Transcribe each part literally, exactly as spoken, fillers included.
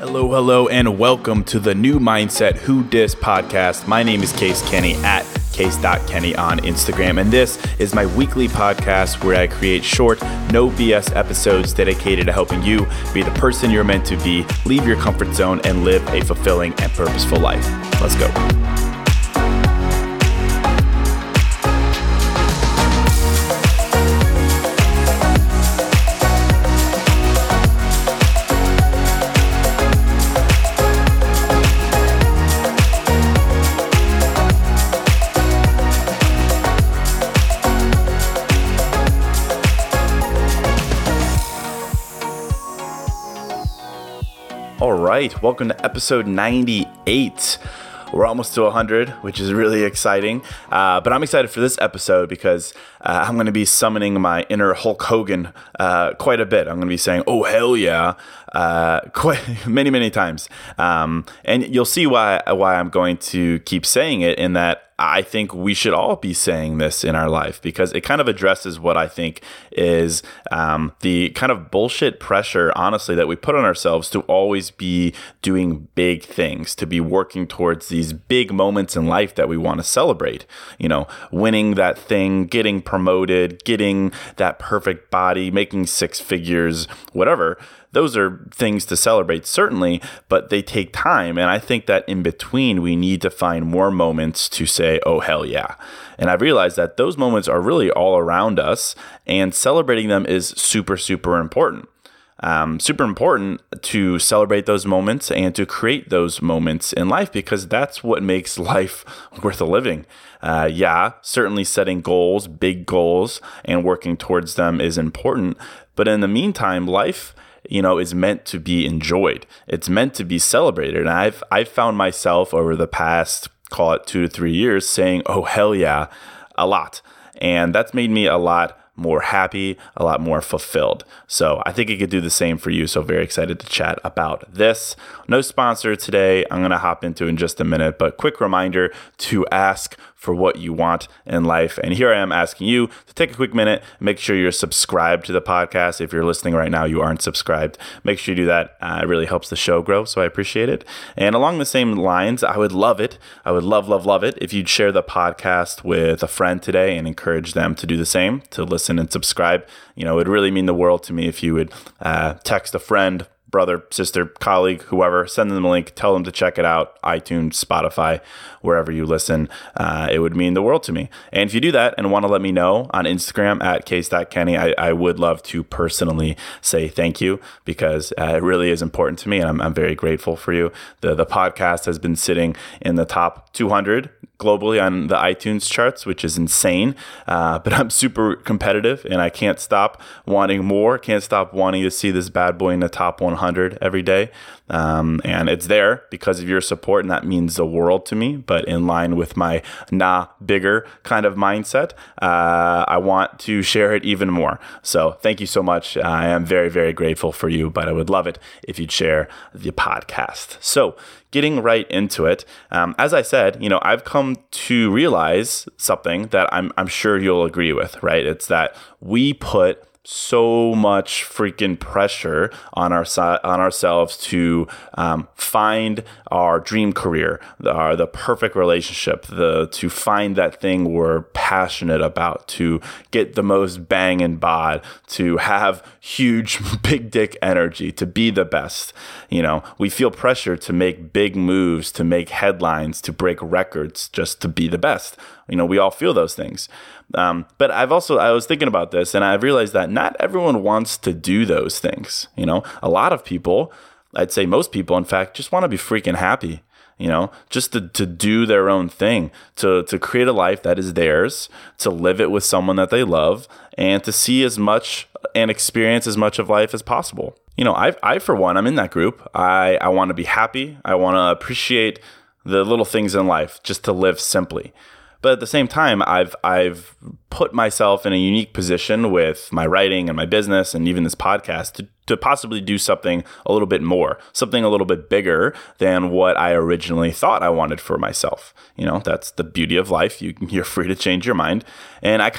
Hello, hello, and welcome to the New Mindset Who Dis podcast. My name is Case Kenny at case dot kenny on Instagram, and this is my weekly podcast where I create short, no B S episodes dedicated to helping you be the person you're meant to be, leave your comfort zone, and live a fulfilling and purposeful life. Let's go. All right, welcome to episode ninety-eight. We're almost to one hundred, which is really exciting. Uh, but I'm excited for this episode because uh, I'm going to be summoning my inner Hulk Hogan uh, quite a bit. I'm going to be saying, "Oh hell yeah," uh, quite many, many times. Um, and you'll see why why I'm going to keep saying it. In that, I think we should all be saying this in our life because it kind of addresses what I think is um, the kind of bullshit pressure, honestly, that we put on ourselves to always be doing big things, to be working towards these big moments in life that we want to celebrate. You know, winning that thing, getting promoted, getting that perfect body, making six figures, whatever. Those are things to celebrate, certainly, but they take time. And I think that in between, we need to find more moments to say, oh, hell yeah. And I've realized that those moments are really all around us, and celebrating them is super, super important. Um, super important to celebrate those moments and to create those moments in life because that's what makes life worth a living. Uh, yeah, certainly setting goals, big goals, and working towards them is important. But in the meantime, life you know, is meant to be enjoyed. It's meant to be celebrated. And I've I've found myself over the past, call it two to three years, saying, oh, hell yeah, a lot. And that's made me a lot more happy, a lot more fulfilled. So I think it could do the same for you. So very excited to chat about this. No sponsor today. I'm going to hop into in just a minute, but quick reminder to ask for what you want in life. And here I am asking you to take a quick minute, make sure you're subscribed to the podcast. If you're listening right now, you aren't subscribed, make sure you do that. Uh, it really helps the show grow, so I appreciate it. And along the same lines, I would love it. I would love, love, love it if you'd share the podcast with a friend today and encourage them to do the same, to listen and subscribe. You know, it would really mean the world to me if you would uh, text a friend, brother, sister, colleague, whoever, send them the link, tell them to check it out, iTunes, Spotify, wherever you listen. Uh, it would mean the world to me. And if you do that and want to let me know on Instagram at case dot kenny, I, I would love to personally say thank you because uh, it really is important to me and I'm, I'm very grateful for you. The, the podcast has been sitting in the top two hundred globally on the iTunes charts, which is insane. Uh, but I'm super competitive and I can't stop wanting more, can't stop wanting to see this bad boy in the top one hundred every day. Um, and it's there because of your support, and that means the world to me. But in line with my nah bigger kind of mindset, uh, I want to share it even more. So thank you so much. I am very, very grateful for you, but I would love it if you'd share the podcast. So getting right into it, um, as I said, you know, I've come to realize something that I'm I'm sure you'll agree with, right? It's that we put so much freaking pressure on our on ourselves to um, find our dream career, the, the perfect relationship, the to find that thing we're passionate about, to get the most bang and bod, to have huge big dick energy, to be the best. You know, we feel pressure to make big moves, to make headlines, to break records, just to be the best. You know, we all feel those things. Um, but I've also, I was thinking about this and I've realized that not everyone wants to do those things. You know, a lot of people, I'd say most people, in fact, just want to be freaking happy, you know, just to, to do their own thing, to, to create a life that is theirs, to live it with someone that they love, and to see as much and experience as much of life as possible. You know, I, I for one, I'm in that group. I, I want to be happy. I want to appreciate the little things in life, just to live simply. But at the same time, I've I've put myself in a unique position with my writing and my business and even this podcast to, to possibly do something a little bit more, something a little bit bigger than what I originally thought I wanted for myself. You know, that's the beauty of life. You, you're free to change your mind. And I kind of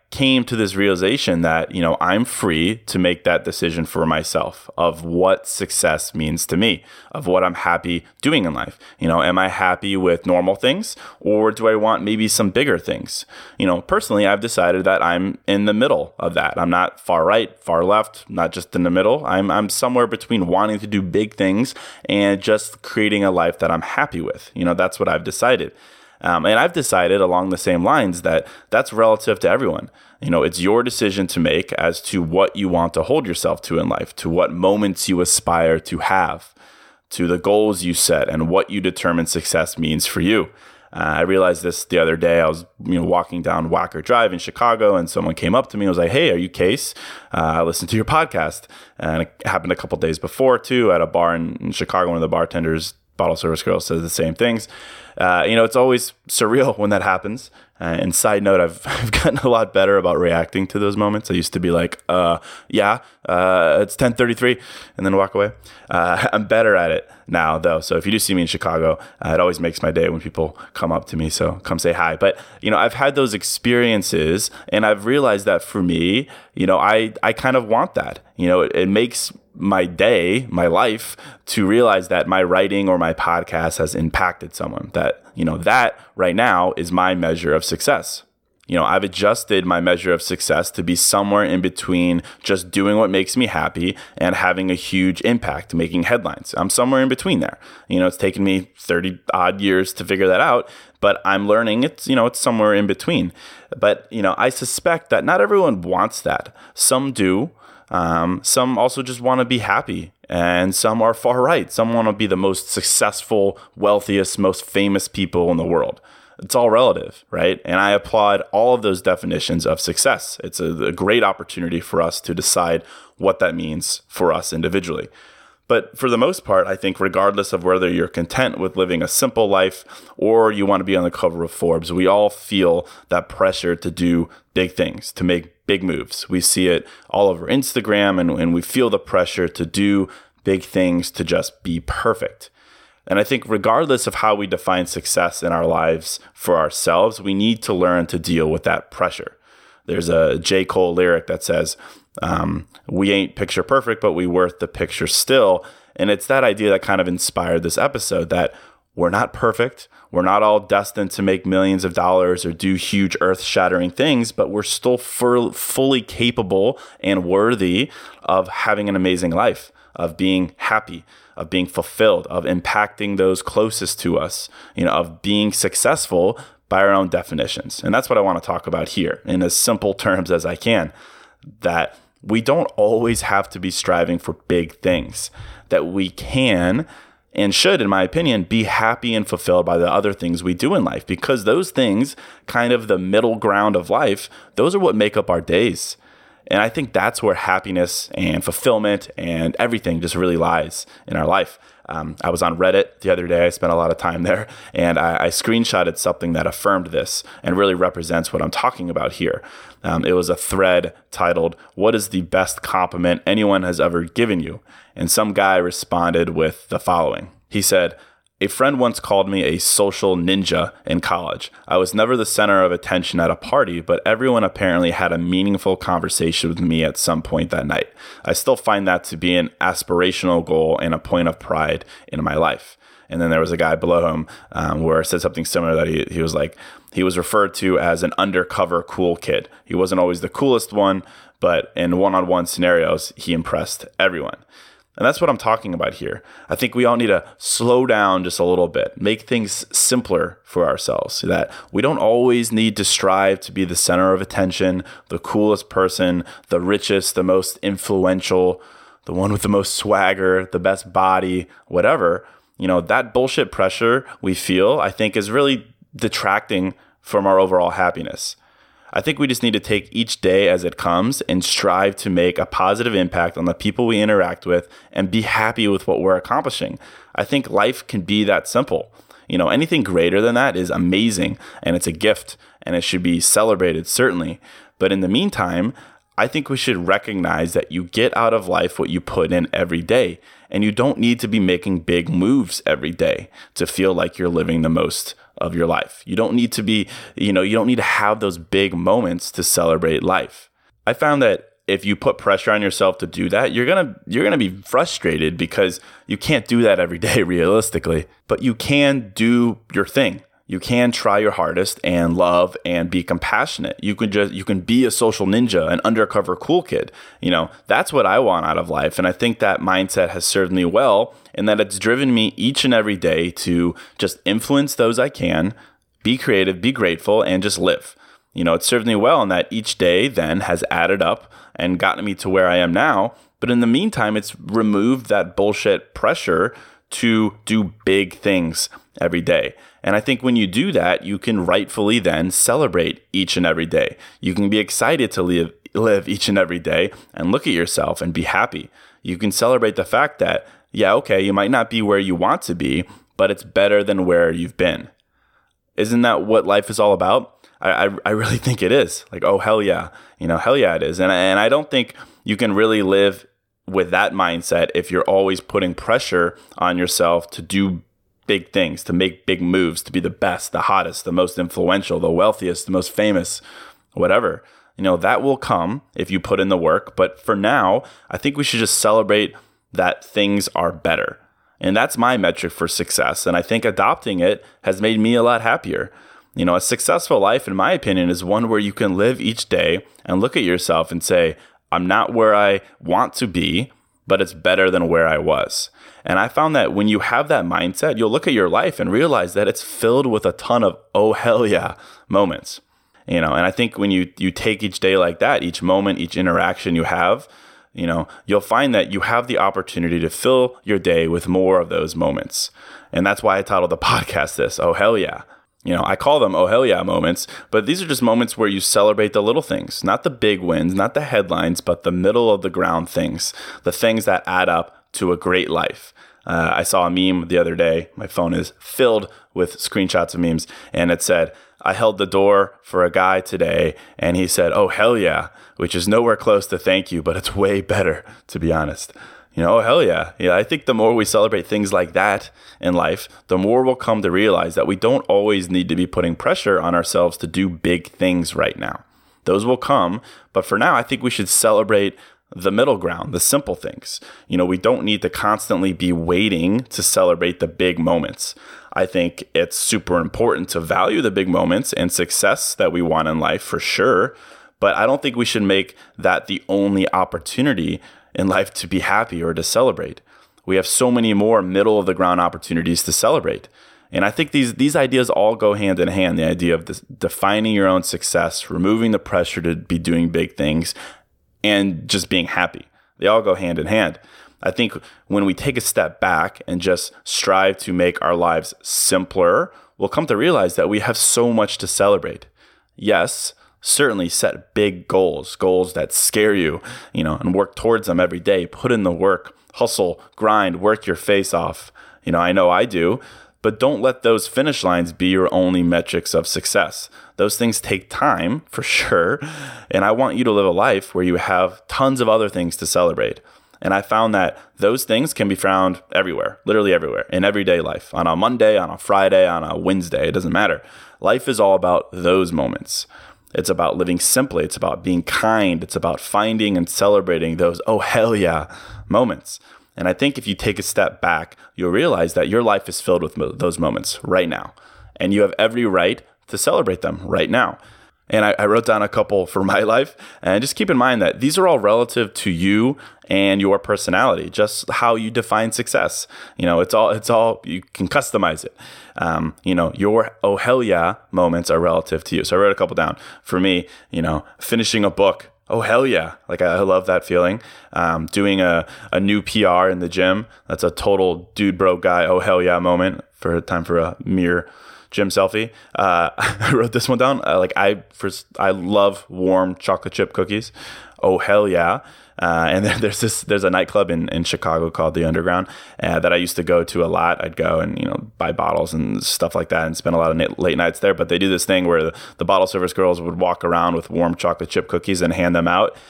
came to this realization that, you know, I'm free to make that decision for myself of what success means to me, of what I'm happy doing in life. You know, am I happy with normal things, or do I want maybe some bigger things? You know, personally, I've decided that I'm in the middle of that. I'm not far right, far left, not just in the middle. I'm I'm somewhere between wanting to do big things and just creating a life that I'm happy with. You know, that's what I've decided. Um, and I've decided along the same lines that that's relative to everyone. You know, it's your decision to make as to what you want to hold yourself to in life, to what moments you aspire to have, to the goals you set, and what you determine success means for you. Uh, I realized this the other day. I was, you know, walking down Wacker Drive in Chicago, and someone came up to me and was like, "Hey, are you Case? Uh, I listened to your podcast." And it happened a couple days before too at a bar in, in Chicago. One of the bartenders, bottle service girl, says the same things. Uh, you know, it's always surreal when that happens. Uh, and side note, I've I've gotten a lot better about reacting to those moments. I used to be like, uh, yeah, uh, it's ten thirty-three, and then walk away. Uh, I'm better at it now, though. So if you do see me in Chicago, uh, it always makes my day when people come up to me. So come say hi. But, you know, I've had those experiences, and I've realized that for me, you know, I, I kind of want that. You know, it, it makes my day, my life, to realize that my writing or my podcast has impacted someone. That, you know, that right now is my measure of success. You know, I've adjusted my measure of success to be somewhere in between just doing what makes me happy and having a huge impact, making headlines. I'm somewhere in between there. You know, it's taken me thirty odd years to figure that out, but I'm learning it's, you know, it's somewhere in between. But, you know, I suspect that not everyone wants that. Some do. Um, some also just want to be happy, and some are far right. Some want to be the most successful, wealthiest, most famous people in the world. It's all relative, right? And I applaud all of those definitions of success. It's a, a great opportunity for us to decide what that means for us individually. But for the most part, I think regardless of whether you're content with living a simple life or you want to be on the cover of Forbes, we all feel that pressure to do big things, to make big moves. We see it all over Instagram, and, and we feel the pressure to do big things, to just be perfect. And I think regardless of how we define success in our lives for ourselves, we need to learn to deal with that pressure. There's a J. Cole lyric that says, um, we ain't picture perfect, but we worth the picture still. And it's that idea that kind of inspired this episode, that we're not perfect. We're not all destined to make millions of dollars or do huge earth-shattering things, but we're still fur- fully capable and worthy of having an amazing life, of being happy, of being fulfilled, of impacting those closest to us, you know, of being successful by our own definitions. And that's what I want to talk about here in as simple terms as I can, that we don't always have to be striving for big things, that we can and should, in my opinion, be happy and fulfilled by the other things we do in life, because those things, kind of the middle ground of life, those are what make up our days. And I think that's where happiness and fulfillment and everything just really lies in our life. Um, I was on Reddit the other day. I spent a lot of time there, and I, I screenshotted something that affirmed this and really represents what I'm talking about here. Um, it was a thread titled, "What is the best compliment anyone has ever given you?" And some guy responded with the following. He said, "A friend once called me a social ninja in college. I was never the center of attention at a party, but everyone apparently had a meaningful conversation with me at some point that night. I still find that to be an aspirational goal and a point of pride in my life." And then there was a guy below him um, where it said something similar, that he, he was like, he was referred to as an undercover cool kid. He wasn't always the coolest one, but in one-on-one scenarios, he impressed everyone. And that's what I'm talking about here. I think we all need to slow down just a little bit, make things simpler for ourselves, so that we don't always need to strive to be the center of attention, the coolest person, the richest, the most influential, the one with the most swagger, the best body, whatever. You know, that bullshit pressure we feel, I think, is really detracting from our overall happiness. I think we just need to take each day as it comes and strive to make a positive impact on the people we interact with and be happy with what we're accomplishing. I think life can be that simple. You know, anything greater than that is amazing, and it's a gift, and it should be celebrated, certainly. But in the meantime, I think we should recognize that you get out of life what you put in every day, and you don't need to be making big moves every day to feel like you're living the most of your life. You don't need to be, you know, you don't need to have those big moments to celebrate life. I found that if you put pressure on yourself to do that, you're going to you're going to be frustrated because you can't do that every day realistically, but you can do your thing. You can try your hardest and love and be compassionate. You can just you can be a social ninja, an undercover cool kid. You know, that's what I want out of life. And I think that mindset has served me well, and that it's driven me each and every day to just influence those I can, be creative, be grateful, and just live. You know, it served me well in that each day then has added up and gotten me to where I am now. But in the meantime, it's removed that bullshit pressure to do big things every day. And I think when you do that, you can rightfully then celebrate each and every day. You can be excited to live, live each and every day and look at yourself and be happy. You can celebrate the fact that, yeah, okay, you might not be where you want to be, but it's better than where you've been. Isn't that what life is all about? I, I, I really think it is. Like, oh, hell yeah. You know, hell yeah, it is. And, and I don't think you can really live with that mindset if you're always putting pressure on yourself to do big things, to make big moves, to be the best, the hottest, the most influential, the wealthiest, the most famous, whatever. You know, that will come if you put in the work. But for now, I think we should just celebrate that things are better. And that's my metric for success. And I think adopting it has made me a lot happier. You know, a successful life, in my opinion, is one where you can live each day and look at yourself and say, I'm not where I want to be, but it's better than where I was. And I found that when you have that mindset, you'll look at your life and realize that it's filled with a ton of, oh, hell yeah moments. You know, and I think when you, you take each day like that, each moment, each interaction you have, you know, you'll find that you have the opportunity to fill your day with more of those moments. And that's why I titled the podcast this, Oh, hell yeah. You know, I call them oh hell yeah moments, but these are just moments where you celebrate the little things, not the big wins, not the headlines, but the middle of the ground things, the things that add up to a great life. Uh, I saw a meme the other day. My phone is filled with screenshots of memes, and it said, I held the door for a guy today, and he said, oh hell yeah, which is nowhere close to thank you, but it's way better, to be honest. You know, oh, hell yeah. Yeah, I think the more we celebrate things like that in life, the more we'll come to realize that we don't always need to be putting pressure on ourselves to do big things right now. Those will come, but for now, I think we should celebrate the middle ground, the simple things. You know, we don't need to constantly be waiting to celebrate the big moments. I think it's super important to value the big moments and success that we want in life for sure, but I don't think we should make that the only opportunity in life to be happy or to celebrate. We have so many more middle of the ground opportunities to celebrate. And I think these these ideas all go hand in hand. The idea of this, defining your own success, removing the pressure to be doing big things, and just being happy. They all go hand in hand. I think when we take a step back and just strive to make our lives simpler, we'll come to realize that we have so much to celebrate. Yes, certainly set big goals, goals that scare you, you know, and work towards them every day. Put in the work, hustle, grind, work your face off. You know, I know I do, but don't let those finish lines be your only metrics of success. Those things take time for sure. And I want you to live a life where you have tons of other things to celebrate. And I found that those things can be found everywhere, literally everywhere, in everyday life. On a Monday, on a Friday, on a Wednesday, it doesn't matter. Life is all about those moments. It's about living simply. It's about being kind. It's about finding and celebrating those, oh, hell yeah moments. And I think if you take a step back, you'll realize that your life is filled with mo- those moments right now. And you have every right to celebrate them right now. And I, I wrote down a couple for my life. And just keep in mind that these are all relative to you and your personality, just how you define success. You know, it's all, it's all, you can customize it. Um, you know, your oh hell yeah moments are relative to you. So I wrote a couple down. For me, you know, finishing a book, oh hell yeah. Like I, I love that feeling. Um, doing a, a new P R in the gym, that's a total dude bro guy, oh hell yeah moment for a time for a mere gym selfie. Uh, I wrote this one down. Uh, like I first, I love warm chocolate chip cookies. Oh hell yeah! Uh, and then there's this, there's a nightclub in, in Chicago called the Underground uh, that I used to go to a lot. I'd go and, you know, buy bottles and stuff like that and spend a lot of late nights there. But they do this thing where the, the bottle service girls would walk around with warm chocolate chip cookies and hand them out.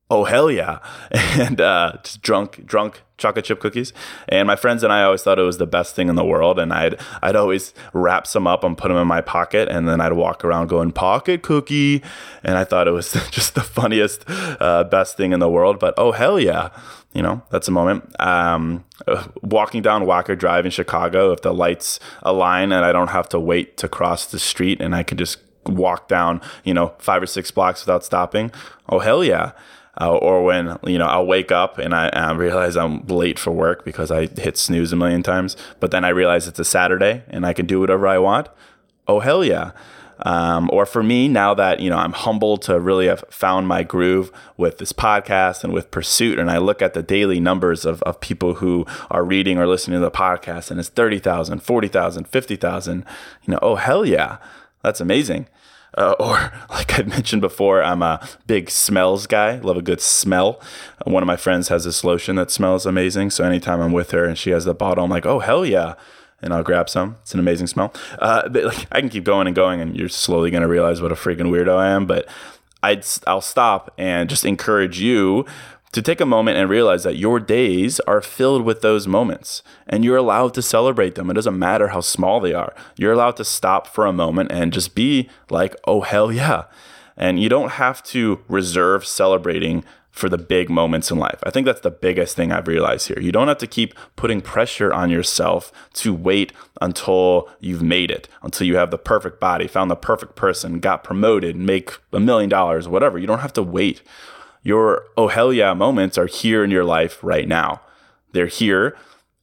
oh, hell yeah. And uh, just drunk, drunk chocolate chip cookies. And my friends and I always thought it was the best thing in the world. And I'd I'd always wrap some up and put them in my pocket. And then I'd walk around going, pocket cookie. And I thought it was just the funniest, uh, best thing in the world. But oh, hell yeah. You know, that's a moment. Um, walking down Wacker Drive in Chicago, if the lights align and I don't have to wait to cross the street and I can just walk down, you know, five or six blocks without stopping. Oh, hell yeah. Uh, or when, you know, I'll wake up and I, I realize I'm late for work because I hit snooze a million times, but then I realize it's a Saturday and I can do whatever I want. Oh, hell yeah. Um, or for me, now that, you know, I'm humbled to really have found my groove with this podcast and with Pursuit, and I look at the daily numbers of, of people who are reading or listening to the podcast, and it's thirty thousand, forty thousand, fifty thousand, you know, oh, hell yeah. That's amazing. Uh, or like I mentioned before, I'm a big smells guy. Love a good smell. One of my friends has this lotion that smells amazing. So anytime I'm with her and she has the bottle, I'm like, oh, hell yeah. And I'll grab some. It's an amazing smell. Uh, but like, I can keep going and going, and you're slowly going to realize what a freaking weirdo I am. But I'd, I'll stop and just encourage you to take a moment and realize that your days are filled with those moments, and you're allowed to celebrate them. It doesn't matter how small they are. You're allowed to stop for a moment and just be like, oh, hell yeah. And you don't have to reserve celebrating for the big moments in life. I think that's the biggest thing I've realized here. You don't have to keep putting pressure on yourself to wait until you've made it, until you have the perfect body, found the perfect person, got promoted, make a million dollars, whatever. You don't have to wait. Your oh hell yeah moments are here in your life right now. They're here,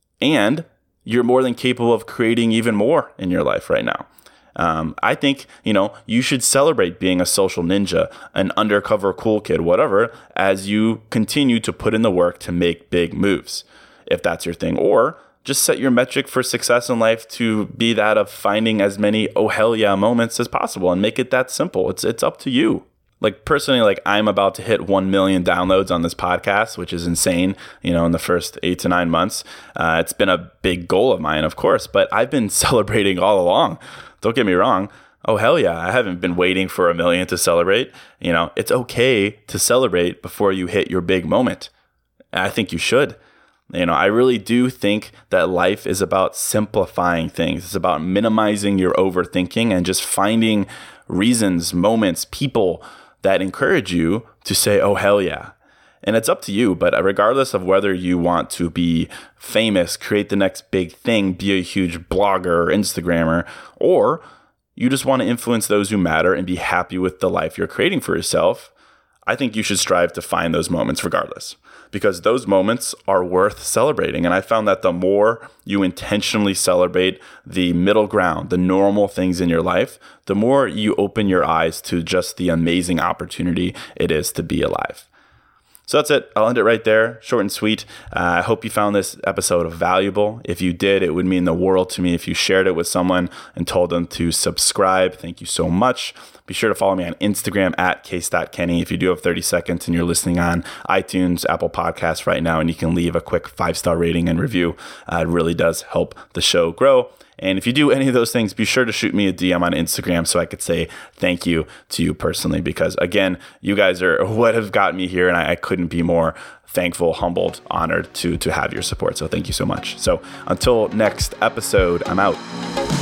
and you're more than capable of creating even more in your life right now. Um, I think, you know, you should celebrate being a social ninja, an undercover cool kid, whatever, as you continue to put in the work to make big moves, if that's your thing. Or just set your metric for success in life to be that of finding as many oh hell yeah moments as possible and make it that simple. It's it's up to you. Like personally, like I'm about to hit one million downloads on this podcast, which is insane, you know, in the first eight to nine months. Uh, it's been a big goal of mine, of course, but I've been celebrating all along. Don't get me wrong. Oh, hell yeah. I haven't been waiting for a million to celebrate. You know, it's okay to celebrate before you hit your big moment. I think you should. You know, I really do think that life is about simplifying things. It's about minimizing your overthinking and just finding reasons, moments, people that encourage you to say, oh, hell yeah. And it's up to you. But regardless of whether you want to be famous, create the next big thing, be a huge blogger or Instagrammer, or you just want to influence those who matter and be happy with the life you're creating for yourself, I think you should strive to find those moments regardless, because those moments are worth celebrating. And I found that the more you intentionally celebrate the middle ground, the normal things in your life, the more you open your eyes to just the amazing opportunity it is to be alive. So that's it. I'll end it right there. Short and sweet. Uh, I hope you found this episode valuable. If you did, it would mean the world to me if you shared it with someone and told them to subscribe. Thank you so much. Be sure to follow me on Instagram at case dot kenny. If you do have thirty seconds and you're listening on iTunes, Apple Podcasts right now, and you can leave a quick five-star rating and review, uh, it really does help the show grow. And if you do any of those things, be sure to shoot me a D M on Instagram so I could say thank you to you personally, because again, you guys are what have got me here, and I, I couldn't be more thankful, humbled, honored to, to have your support. So thank you so much. So until next episode, I'm out.